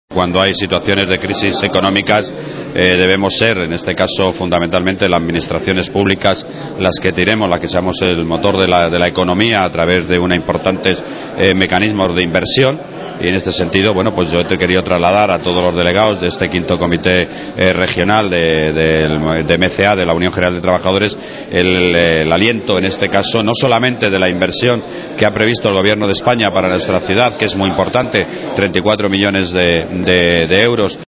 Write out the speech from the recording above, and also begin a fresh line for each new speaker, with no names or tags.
Cuando hay situaciones de crisis económicas debemos ser, en este caso fundamentalmente las administraciones públicas, las que tiremos, las que seamos el motor de la economía a través de unos importantes mecanismos de inversión. Y en este sentido, bueno, pues yo te he querido trasladar a todos los delegados de este quinto comité regional de MCA, de la Unión General de Trabajadores, el aliento, en este caso, no solamente de la inversión que ha previsto el Gobierno de España para nuestra ciudad, que es muy importante, 34 millones de euros,